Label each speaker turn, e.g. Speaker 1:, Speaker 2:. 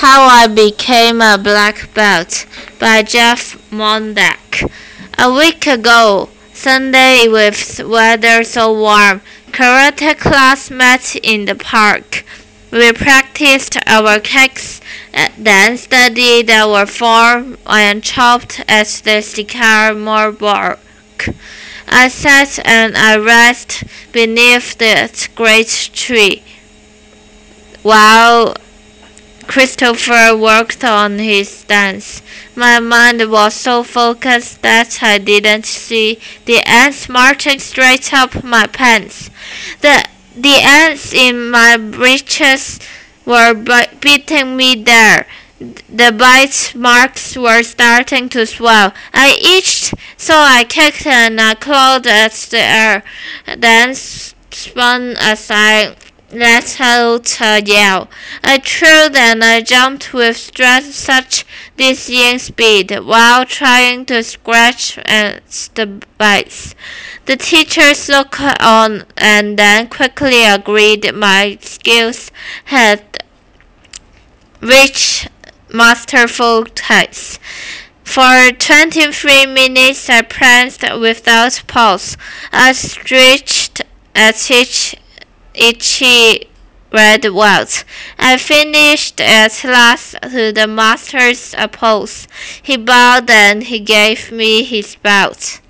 Speaker 1: How I Became a Black Belt by Jeff Mondak. A week ago, Sunday with weather so warm, karate class met in the park. We practiced our kicks, then studied our form and chopped at the sycamore bark. I sat and I rested beneath that great tree while Christopher worked on his dance. My mind was so focused that I didn't see the ants marching straight up my pants. The ants in my breeches were beating me there. The bite marks were starting to swell. I itched, so I kicked and I clawed at the air, then spun aside. Let out a yell. I threw and I jumped with such dizzying speed while trying to scratch at the bites. The teachers looked on and then quickly agreed my skills had reached masterful heights. For 23 minutes I pranced without pause. I stretched at each itchy red welt. I finished at last to the master's pose. He bowed and he gave me his belt.